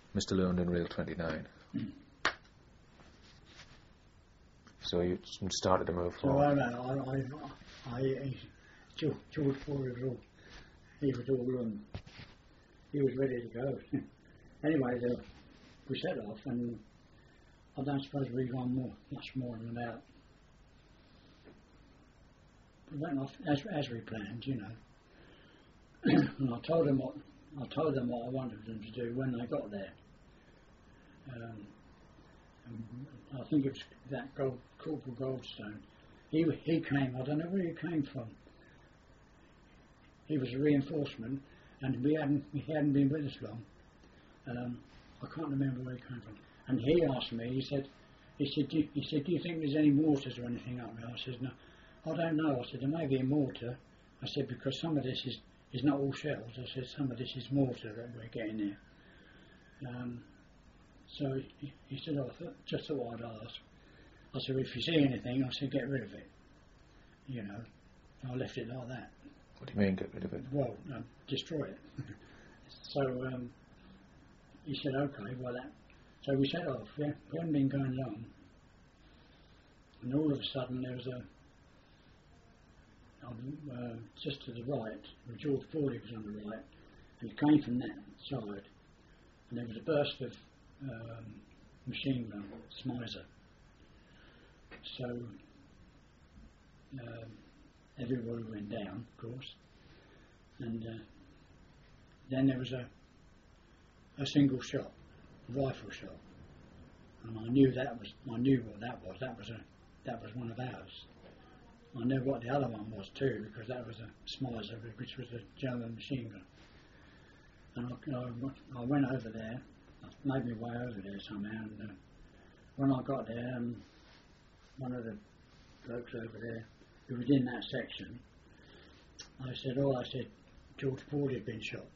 Mr. Lund in Reel 29. So you started to move So forward. George Ford was all, he was ready to go. Anyway, we set off, and I don't suppose we gone much more than about. We went off as we planned, you know. And I told them what I wanted them to do when they got there. And I think it was that Corporal Goldstone. He came. I don't know where he came from. He was a reinforcement, and he hadn't been with us long. I can't remember where he came from. And he asked me. He said, do you think there's any mortars or anything up there? I said, no, I don't know. I said, there may be a mortar. I said, because some of this is not all shells. I said, some of this is mortar that we're getting there. So he said, just thought I'd ask. I said, if you see anything, I said, get rid of it. You know, I left it like that. What do you mean, get rid of it? Well, destroy it. So he said, okay, well that. So we set off. We hadn't been going long, and all of a sudden there was just to the right, George Fawley was on the right, and it came from that side, and there was a burst of machine gun, Smizer. So everybody went down, of course, and then there was a single shot, rifle shot, and I knew what that was. That was one of ours. I knew what the other one was too, because that was a Smizer, which was a German machine gun. And I went over there. I made my way over there somehow, and when I got there, one of the blokes over there who was in that section, I said, George Ford had been shot.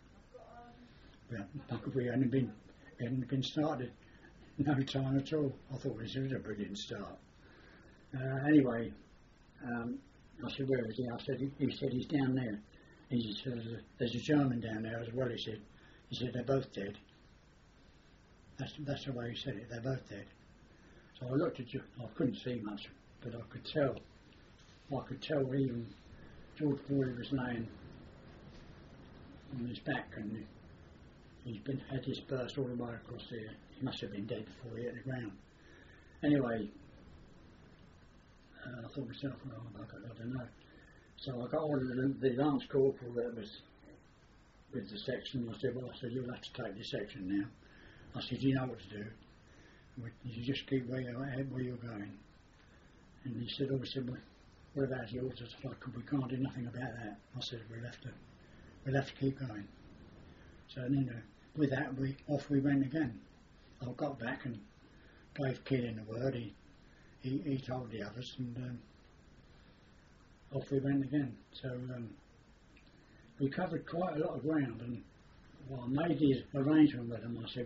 We hadn't been started no time at all. I thought this was a brilliant start. Anyway, I said, where is he? He said he's down there. He said, there's a German down there as well. He said they're both dead. That's the way he said it. They're both dead. So I looked at you. I couldn't see much, but I could tell. I could tell even George Fawley was laying on his back, and he's had his burst all the way across here. He must have been dead before he hit the ground. Anyway, I thought to myself, well, I don't know. So I got hold of the lance corporal that was with the section. I said, you'll have to take this section now. I said, you know what to do. You just keep where you're going. And he said, what about the orders? We can't do nothing about that. I said, we'll have to keep going. So then with that, off we went again. I got back and gave Keeling the word. He told the others, and off we went again. So we covered quite a lot of ground, and I made the arrangement with them. I said,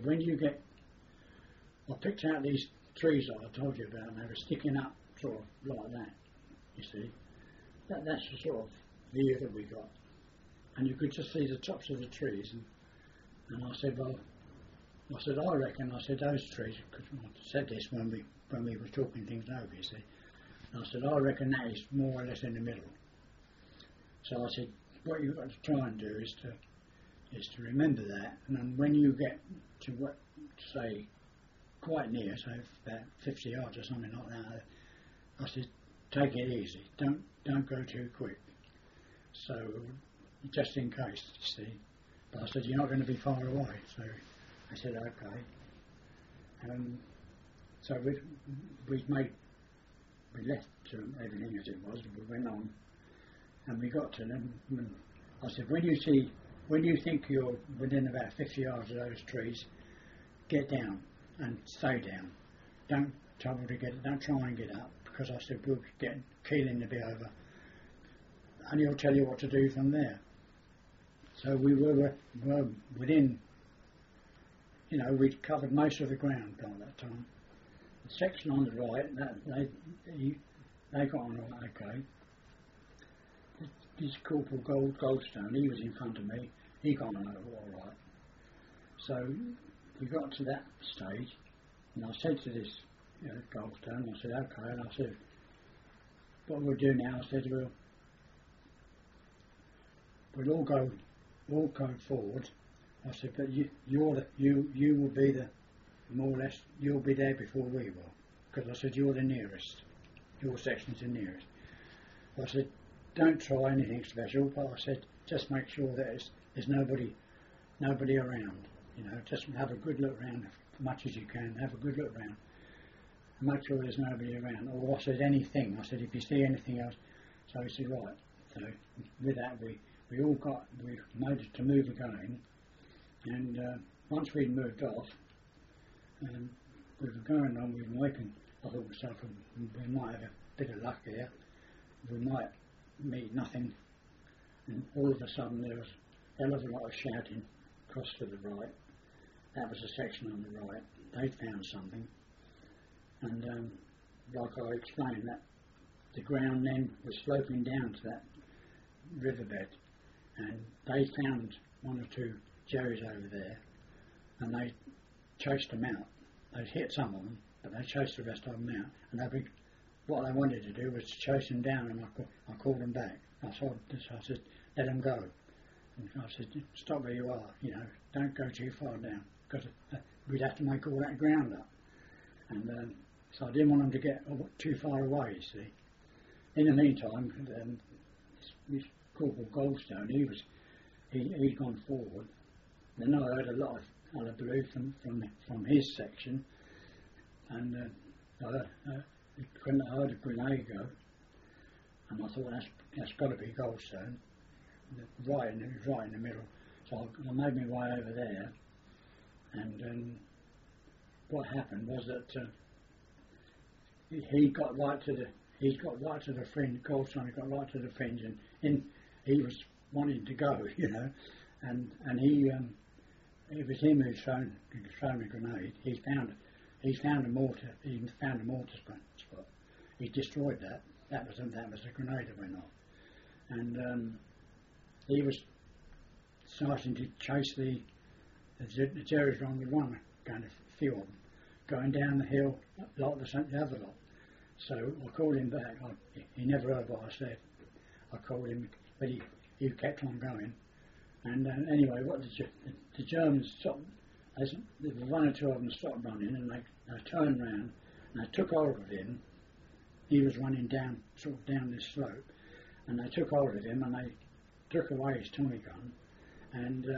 I picked out these trees that I told you about, and they were sticking up sort of like that, you see. That's the sort of view that we got. And you could just see the tops of the trees, and I said, I reckon, those trees, because I said this when we were talking things over, you see. And I said, I reckon that is more or less in the middle. So I said, what you've got to try and do is to remember that, and then when you get to say quite near, so about 50 yards or something like that, I said, take it easy, don't go too quick. So just in case, you see. But I said, you're not going to be far away. So I said, okay. So we left everything as it was, and we went on, and we got to them. And I said, when you think you're within about 50 yards of those trees, get down and stay down. Don't try and get up, because I said, we'll get Keeling to be over, and he'll tell you what to do from there. So we were within, we'd covered most of the ground by that time. The section on the right, they got on okay. This Corporal Goldstone, he was in front of me, he got on all right. So we got to that stage, and I said to this Goldstone, I said, okay, and I said, what we'll do now, I said, we'll all go forward. I said, but you will be the, more or less, you'll be there before we will, because I said, you're the nearest, your section's the nearest. I said, don't try anything special, but I said, just make sure that there's nobody around, just have a good look around as much as you can, have a good look around, and make sure there's nobody around. Or I said, anything, I said, if you see anything else. So he said, right. So with that, we made it to move again, and once we'd moved off, we were going on, we were making, I thought to myself, we might have a bit of luck here, we might meet nothing, and all of a sudden there was a hell of a lot of shouting across to the right. That was a section on the right. They'd found something, and like I explained, that the ground then was sloping down to that riverbed, and they found one or two Jerrys over there, and they chased them out. They'd hit some of them, but they chased the rest of them out, and what they wanted to do was chase them down, and I called them back. I said, let them go. And I said, stop where you are, don't go too far down, because we'd have to make all that ground up. And so I didn't want them to get too far away, you see. In the meantime, this Corporal Goldstone, he'd gone forward. Then I heard a lot of hullabaloo from his section, and I heard a grenade go, and I thought that's got to be Goldstone. It was right in the middle. So I made my way over there, and what happened was that he got right to the fringe. Goldstone got right to the fringe, and he was wanting to go, and it was him who thrown a grenade. He found a mortar. He found a mortar spot. He destroyed that. That was a grenade that went off, and he was starting to chase the Jerrys on the run, kind of few of them, going down the hill like the other lot. So I called him back. He never heard what I said. I called him, but he kept on going. And anyway, what the Germans stopped. One or two of them stopped running, and they turned round and they took hold of him. He was running down this slope, and they took hold of him and they took away his Tommy gun, and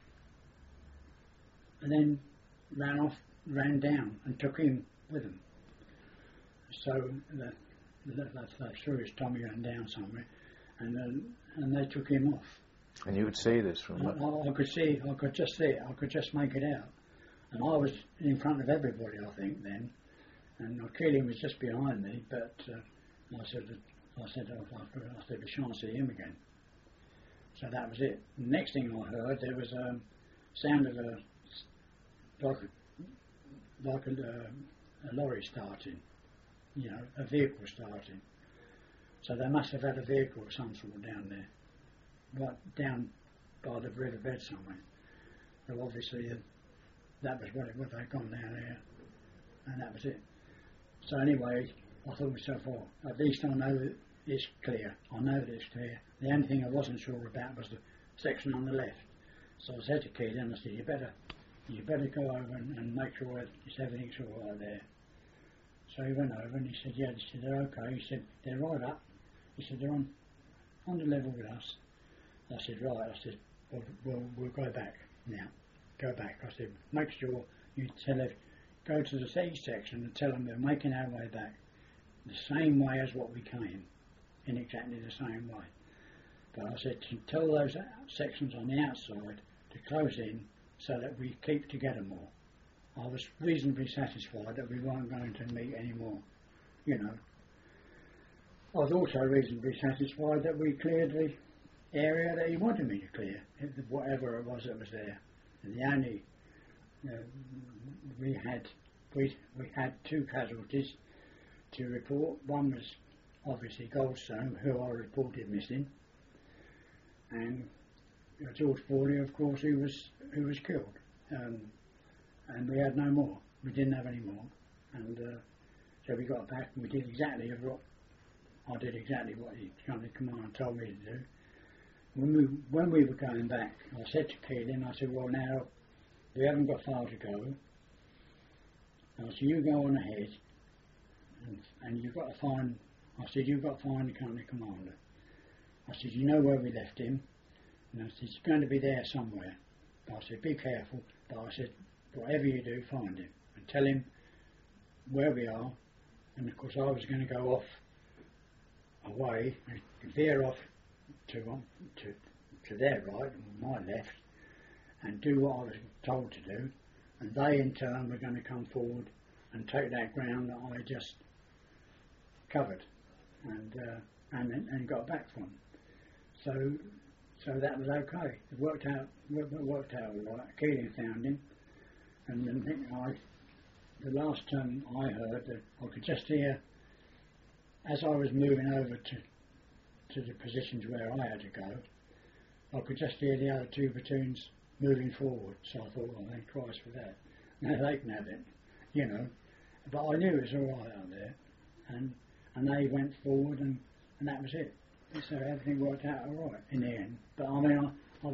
then ran down and took him with them. So they threw his Tommy gun down somewhere, and they took him off. And you would see this from what? I could just see it. I could just make it out. And I was in front of everybody, I think, then. And Keeling was just behind me, but I said, we shan't see him again. So that was it. The next thing I heard, there was a sound of like a lorry starting, a vehicle starting. So they must have had a vehicle of some sort down there, right down by the riverbed somewhere. So obviously that was what they'd gone down there, and that was it. So anyway, I thought to myself, well, at least I know that it's clear. I know that it's clear. The only thing I wasn't sure about was the section on the left. So I said to Keelan, I said, you better go over and make sure everything's all right there. So he went over and he said, yeah. He said, they're okay. He said, they're right up. He said, they're on the level with us. I said, right. I said, we'll go back now. Go back. I said, make sure you go to the C section and tell them we're making our way back the same way as what we came, in exactly the same way. But I said, tell those sections on the outside to close in so that we keep together more. I was reasonably satisfied that we weren't going to meet any more, I was also reasonably satisfied that we cleared the area that he wanted me to clear, whatever it was that was there. And the only we had two casualties to report. One was obviously Goldstone, who I reported missing, and George Fawley, of course, who was killed. and we had no more. We didn't have any more, and so we got back and we did exactly what I did exactly what the company commander told me to do. When we were going back, I said to Keeling, I said, well, now we haven't got far to go. I said, you go on ahead, and you've got to find. I said, you've got to find the company commander. I said, you know where we left him, and I said, he's going to be there somewhere. But I said, be careful. But I said, whatever you do, find him and tell him where we are. And of course, I was going to go off away, veer off to their right, my left, and do what I was told to do. And they, in turn, were going to come forward and take that ground that I just covered and got back from. So that was okay. It worked out all right. Keeling found him, and then the last time I heard that I could just hear, as I was moving over to the positions where I had to go, I could just hear the other two platoons moving forward. So I thought, well, thank Christ for that. Now they can have it, you know. But I knew it was all right out there, and they went forward, and that was it. So everything worked out all right in the end. But I mean,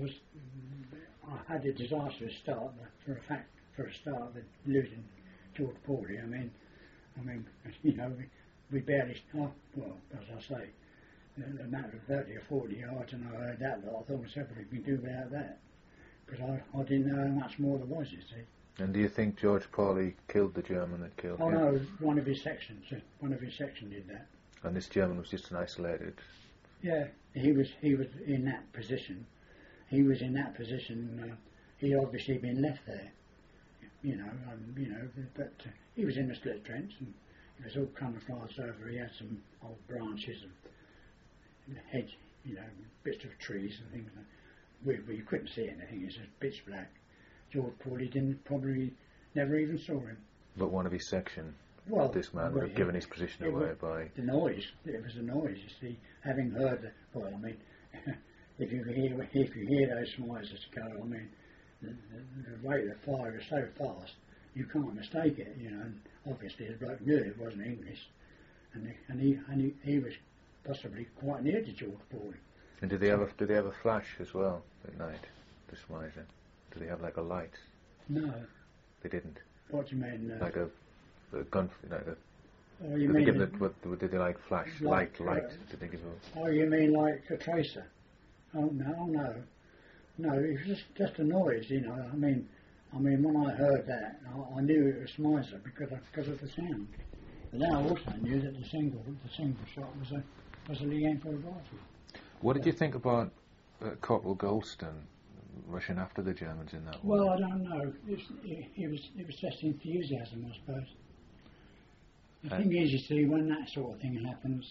I had a disastrous start, but for a start, with losing George Pawley. I mean, you know, we barely. Well, as I say, a matter of 30 or 40 yards, and I heard that lot. I thought myself, what we can do without that? Because I didn't know how much more there was, you see. And do you think George Pawley killed the German that killed him? Oh no, one of his sections did that. And this German was just an isolated. Yeah, he was in that position. He was in that position. He'd obviously been left there, you know. But he was in the split trench, and it was all camouflaged over. He had some old branches and hedge, you know, bits of trees and things. Where you couldn't see anything. It's just pitch black. George Pawley probably never even saw him. But one of his section. Well, this man would have given his position away by the noise. It was the noise, you see. Having heard that, well, I mean, if you hear those noises go, I mean, the rate of fire is so fast, you can't mistake it, you know. And obviously, the bloke knew it wasn't English, and he was possibly quite near to George Pawley. And did they have a flash as well at night, the Miser? Did they have like a light? No. They didn't. What do you mean? Like a gun, like a. Oh, you did mean? Did they like flash light? Did they give a? Oh, you mean like a tracer? Oh no. It was just a noise, you know. I mean, when I heard that, I knew it was Miser because of the sound. But then I also knew that the single shot was a Lee Enfield rifle. What did you think about Corporal Golston rushing after the Germans in that Well, war? I don't know. It was just enthusiasm, I suppose. The thing is, you see, when that sort of thing happens,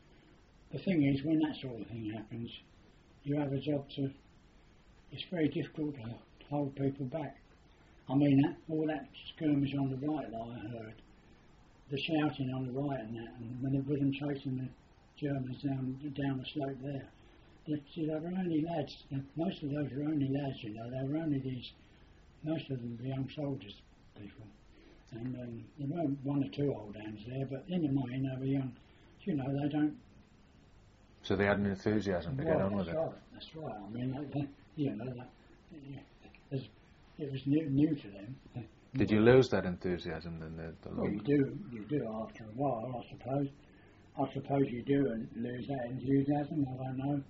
you have a job to. It's very difficult to hold people back. I mean, all that skirmish on the right that I heard, the shouting on the right and that, and when with them chasing the Germans down the slope there. See, they were only lads. Most of those were only lads, you know. They were only most of them were young soldiers, people. And there weren't one or two old hands there, but in the main they were young. You know, they don't. So they had an enthusiasm to get on with it. That's right. I mean, you know, it was new to them. Did you lose that enthusiasm then? Well, you do after a while, I suppose. I suppose you do lose that enthusiasm. I don't know.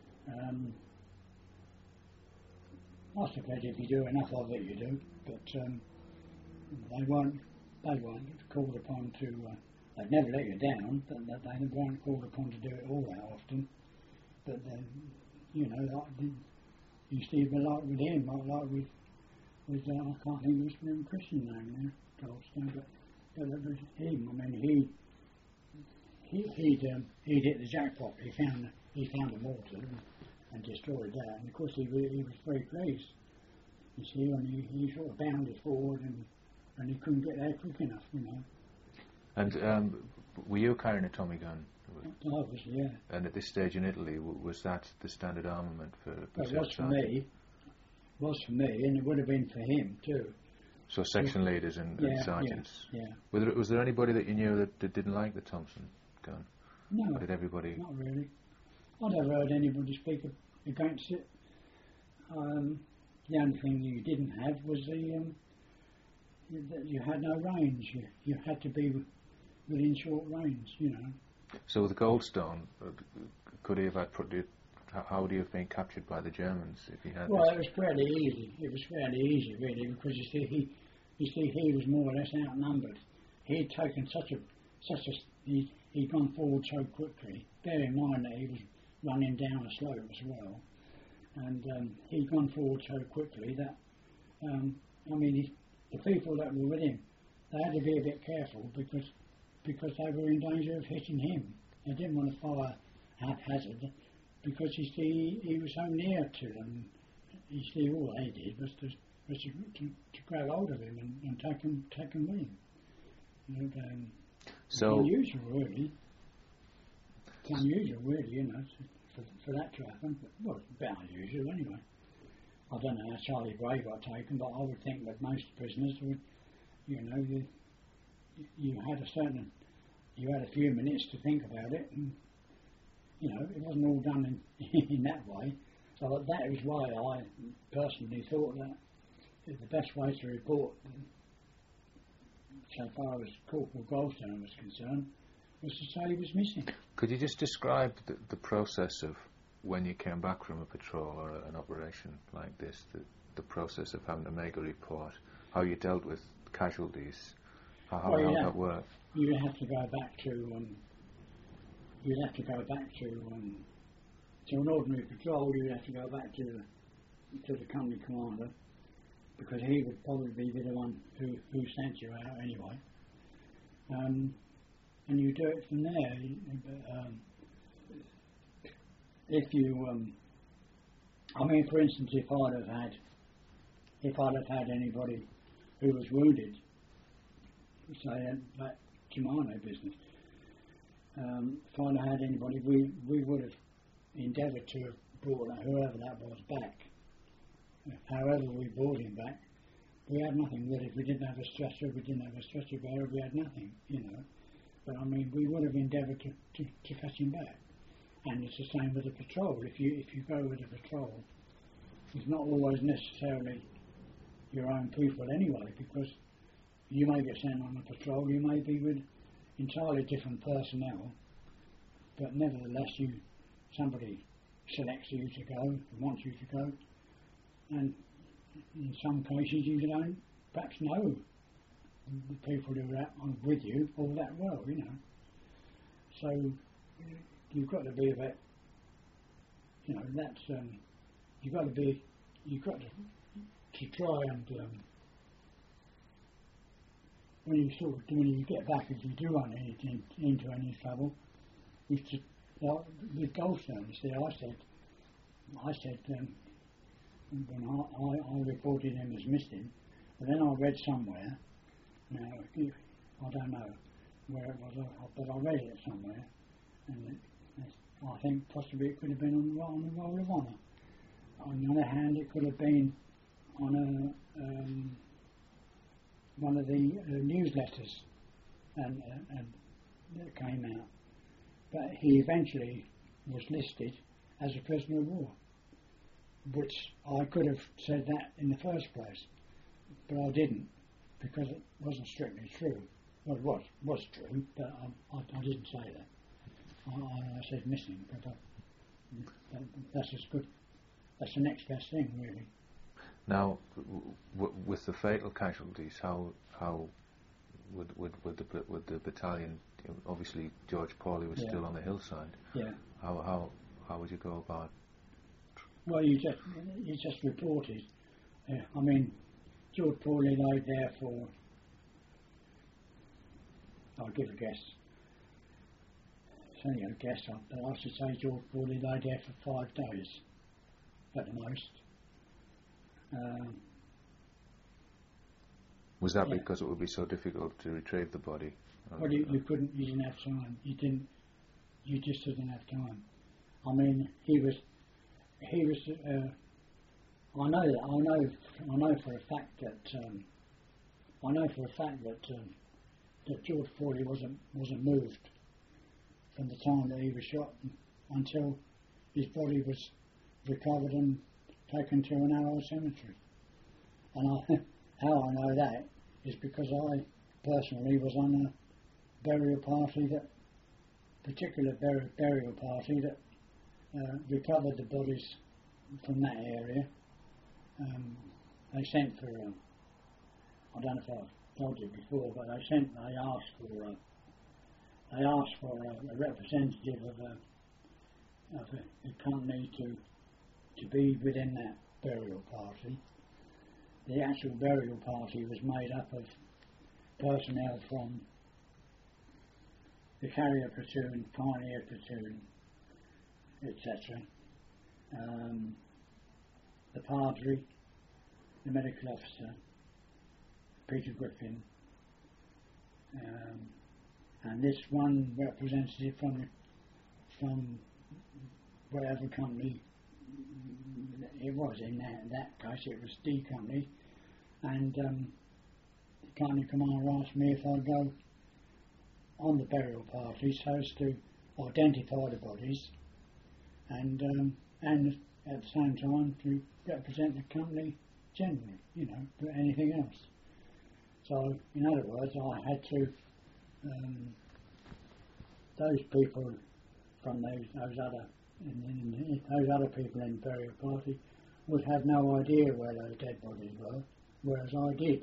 I suppose if you do enough of it, you do. But they weren't called upon to. They'd never let you down, but they weren't called upon to do it all that often. But then, you know, like you see, like with him, like with I can't think of his Christian name now, Goldstone, but it was him. I mean, he'd hit the jackpot. He found the mortar and destroyed that. And of course, he was very pleased. You see, when he sort of bounded forward and he couldn't get there quick enough, you know. And were you carrying a Tommy gun? Obviously, yeah. And at this stage in Italy, was that the standard armament for It was for me, and it would have been for him too. So section leaders and sergeants. Yeah. Was there anybody that you knew that didn't like the Thompson gun? No, Or did everybody? not really. I never heard anybody speak against it. The only thing you didn't have was that you had no range. You had to be within short range, you know. So with Goldstone, could he have had how would he have been captured by the Germans if he had? Well, it was fairly easy. It was fairly easy, really, because you see, he was more or less outnumbered. He'd taken he'd gone forward so quickly. Bear in mind that he was running down a slope as well, and he'd gone forward so quickly that the people that were with him, they had to be a bit careful because they were in danger of hitting him. They didn't want to fire haphazard because you see he was so near to them. You see, all they did was to grab hold of him and take him with him. So unusual, really. It's unusual, really, you know, for that to happen. But, well, it's a bit unusual anyway. I don't know how Charlie Bray got taken, but I would think that most prisoners would, you know, you had a few minutes to think about it, and you know, it wasn't all done in that way. So that was why I personally thought that the best way to report, so far as Corporal Goldstone was concerned, was to say he was missing. could you just describe the process of when you came back from a patrol or an operation like this, the process of having to make a report, how you dealt with casualties, how that worked? You'd have to go back to an ordinary patrol. You'd have to go back to the company commander, because he would probably be the one who sent you out anyway. And you do it from there. If you, for instance, if I'd have had anybody who was wounded, say that Germano business, if I'd have had anybody, we would have endeavoured to have brought whoever that was back. However we brought him back, we had nothing with it. We didn't have a stretcher, we didn't have a stretcher bearer, we had nothing, you know. But we would have endeavoured to fetch him back. And it's the same with the patrol. If you go with a patrol, it's not always necessarily your own people anyway, because you may get sent on a patrol, you may be with entirely different personnel, but nevertheless somebody selects you to go, wants you to go, and in some cases you don't perhaps know the people who are with you all that well, you know. So you've got to be a bit, you know, that's you've got to try and when you get back, if you do run into any trouble, is to, like with Goldstone, you see, I said when I reported him as missing, but then I read somewhere, now I don't know where it was, but I read it somewhere, and I think possibly it could have been on the Roll of Honour. On the other hand, it could have been on one of the newsletters and that came out. But he eventually was listed as a prisoner of war, which I could have said that in the first place, but I didn't, because it wasn't strictly true. Well, it was true, but I didn't say that. I said missing, but that's as good. That's the next best thing, really. Now, with the fatal casualties, how would the battalion? Obviously, George Paulley was still on the hillside. Yeah. How would you go about? Well, you just reported. George Paulley lay there for, I'll give a guess. It's only a guess, but I should say George Paulley lay there for 5 days at the most. Was that because it would be so difficult to retrieve the body? Well, you didn't have time. You just didn't have time. He was. I know for a fact that I know for a fact that George Fawley wasn't moved from the time that he was shot until his body was recovered and taken to an Arrow cemetery. And how I know that is because I personally was on a burial party, that particular burial party that recovered the bodies from that area. They sent for, I don't know if I've told you before, but they asked for a representative of a company to be within that burial party. The actual burial party was made up of personnel from the Carrier Platoon, Pioneer Platoon, etc. The Padre, the medical officer, Peter Griffin, and this one representative from whatever company it was. In that case, it was D Company, and the company commander asked me if I'd go on the burial party so as to identify the bodies, and at the same time to represent the company generally, but anything else. So, in other words, I had to. Those people from those other people in the burial party would have no idea where those dead bodies were, whereas I did,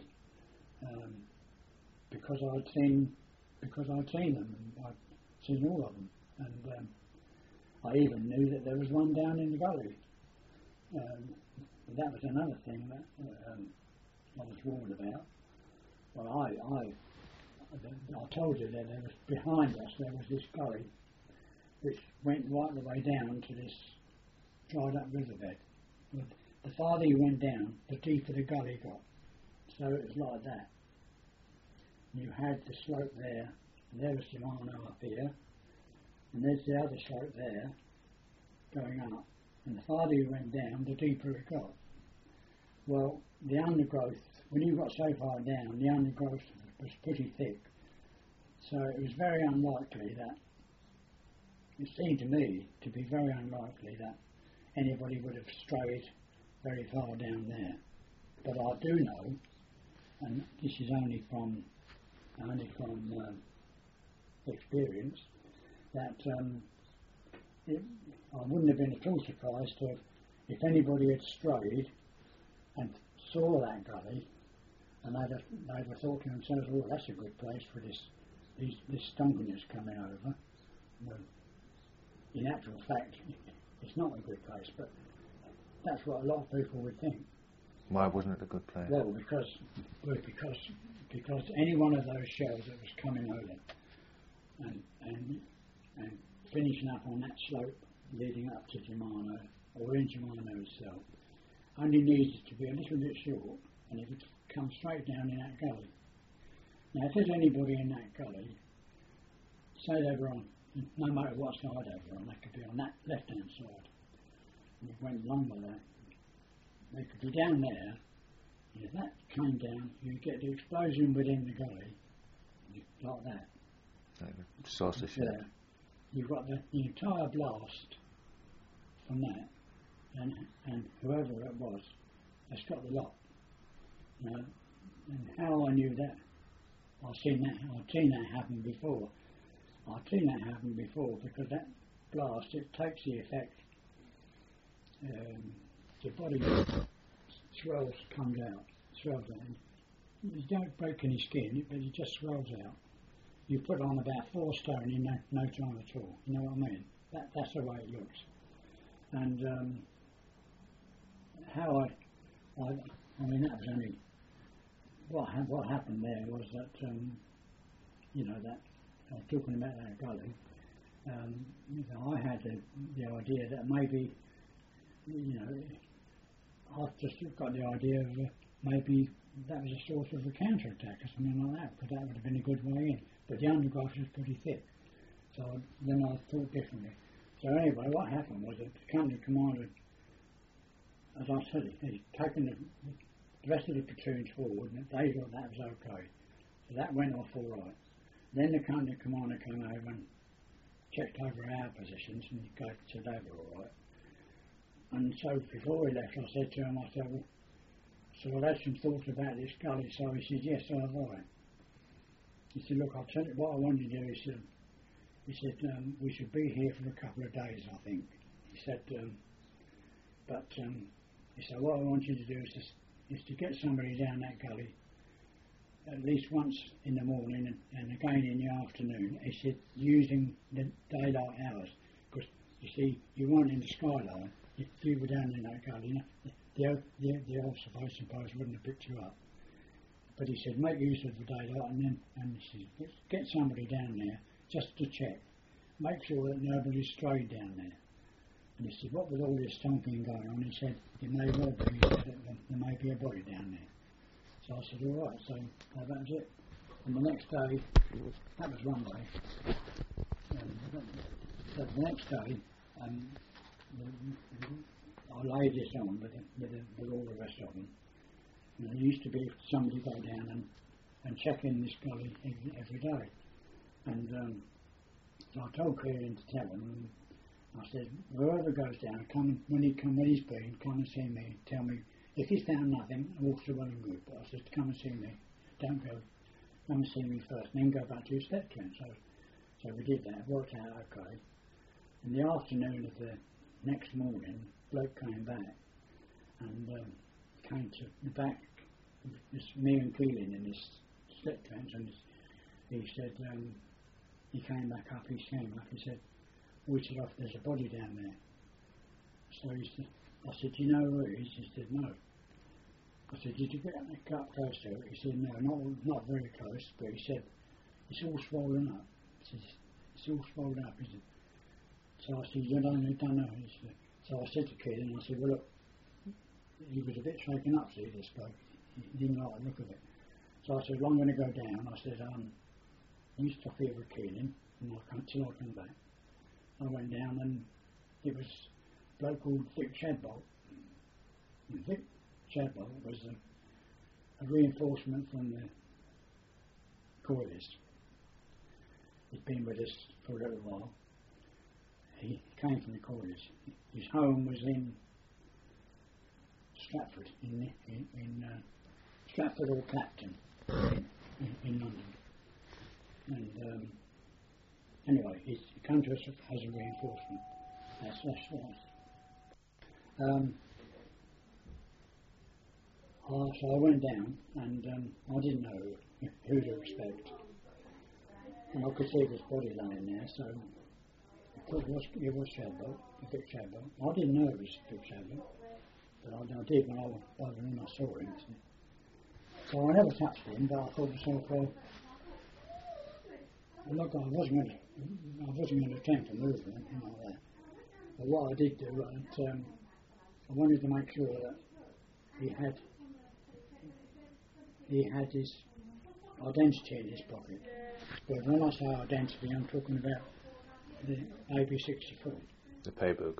because I'd seen them, and I'd seen all of them, and I even knew that there was one down in the gully. That was another thing that I was warned about. Well, I told you that there was behind us there was this gully which went right the way down to this dried up riverbed. But the farther you went down, the deeper the gully got. So it was like that. You had the slope there, and there was Germano up here, and there's the other slope there going up. And the farther you went down, the deeper it got. Well, the undergrowth, when you got so far down, the undergrowth was pretty thick. So it was very unlikely that, it seemed to me to be very unlikely that anybody would have strayed very far down there. But I do know, and this is only from experience, that I wouldn't have been at all surprised if anybody had strayed and saw that gully, and they'd have thought to themselves, "Oh, that's a good place for this stonking that's coming over." Well, in actual fact, it's not a good place, but that's what a lot of people would think. Why wasn't it a good place? Well, because any one of those shells that was coming over and finishing up on that slope leading up to Germano, or in Germano itself, only needed to be a little bit short, and it would come straight down in that gully. Now, if there's anybody in that gully, say they were on, no matter what side they were on, they could be on that left-hand side, and it went along with that, they could be down there, and if that came down, you get the explosion within the gully, like that. Like the saucer shell. Yeah. You've got the entire blast from that, and whoever it was, has got the lot. And how I knew that, I've seen that happen before. I've seen that happen before because that blast, it takes the effect. The body swells out. You don't break any skin, but it just swells out. You put on about 4 stone in no time at all. You know what I mean? That's the way it looks. And how I mean, that was only what happened there was that that I was talking about that gully. I had the idea that maybe I've just got the idea of maybe that was a sort of a counter-attack or something like that, because that would have been a good way in. But the undergrowth was pretty thick, so then I thought differently. So anyway, what happened was that the company commander, as I said, he'd taken the rest of the platoons forward, and they thought that was okay. So that went off all right. Then the company commander came over and checked over our positions and said they were all right. And so before he left, I said to him, I said, well, so I've had some thoughts about this gully. So he said, yes, so have I. He said, look, I'll tell you what I want to do. He said, we should be here for a couple of days, I think. He said, he said, what I want you to do is to get somebody down that gully at least once in the morning and again in the afternoon. He said, using the daylight hours, because you see, you weren't in the skyline. If you were down in that gully, the observation post wouldn't have picked you up. But he said, make use of the daylight, and he said, let's get somebody down there just to check, make sure that nobody's strayed down there. And he said, what with all this stomping going on, he said, it may well be that there may be a body down there. So I said, all right, so that was it. And the next day, that was one day. So the next day, I laid this on with all the rest of them. And there used to be somebody go down and check in this gully every day. And so I told Clearing to tell him, I said, whoever goes down, when he's been, come and see me, tell me. If he's found nothing, all's well and good. But I said, come and see me. Don't go. Come and see me first, and then go back to your step train. So we did that. Worked out okay. In the afternoon of the next morning, bloke came back and came to the back. It's me and Keeling in this step train, and he said he came back up. He said, we said, off. There's a body down there. So I said, do you know who it is? He said, no. I said, did you get up close to it? He said, no, not very close, but he said, it's all swollen up. He said, it's all swollen up, is it? So I said, you don't know. He said, so I said to Keeling, I said, well, look, he was a bit shaken up, see, this bloke. He didn't like the look of it. So I said, well, I'm going to go down. I said, you stop here with Keeling until I come back. I went down and it was a bloke called Vic Shadbolt. And Vic Shadbolt was a reinforcement from the Coilists. He'd been with us for a little while. He came from the Coilists. His home was in Stratford, in Stratford or Clapton, in London. And anyway, he came to us as a reinforcement. That's right. So I went down, and I didn't know who to expect. And I could see this body lying there, so I thought it was Shadbolt, Vic Shadbolt. I didn't know it was Vic Shadbolt, but I did when I saw him. So I never touched him, but I thought to myself, well, look, I wasn't going to attempt to move or anything like that. But what I did do, I wanted to make sure that he had his identity in his pocket. But when I say identity, I'm talking about the AB-64. The paybook.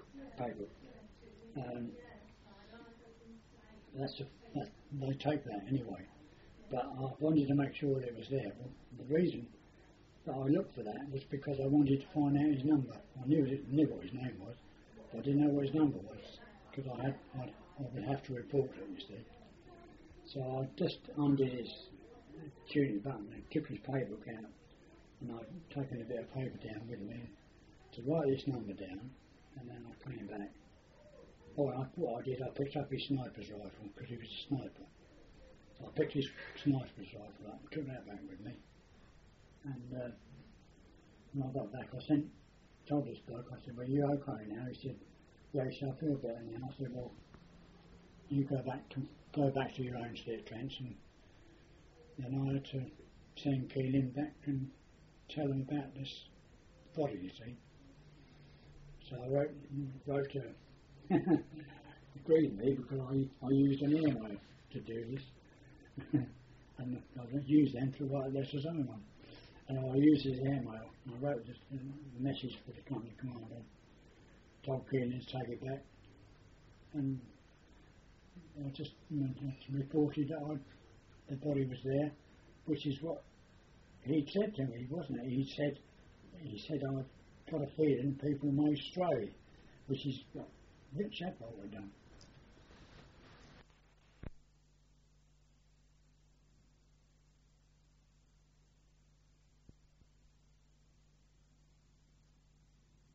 They take that anyway. But I wanted to make sure that it was there. Well, the reason that I looked for that was because I wanted to find out his number. I knew what his name was, but I didn't know what his number was, because I would have to report it, you see. So I just undid his tuning button and took his paybook out, and I'd taken a bit of paper down with me to write this number down, and then I came back. What I did, I picked up his sniper's rifle, because he was a sniper. So I picked his sniper's rifle up and took that back with me. And when I got back, told this bloke, I said, well, you okay now? He said, yeah, he said, I feel better now. I said, well, you go back to your own state trench. And then I had to send Keeling back and tell him about this body, you see. So I wrote to agreed with me, because I used an email to do this. And I used them to write letters home on. And I used his email, and I wrote this message for the company commander, told Keeling to take it back, and I just reported that the body was there, which is what he'd said to me, wasn't it? He said I've got a feeling people may stray, which is what Rich Shepard had done.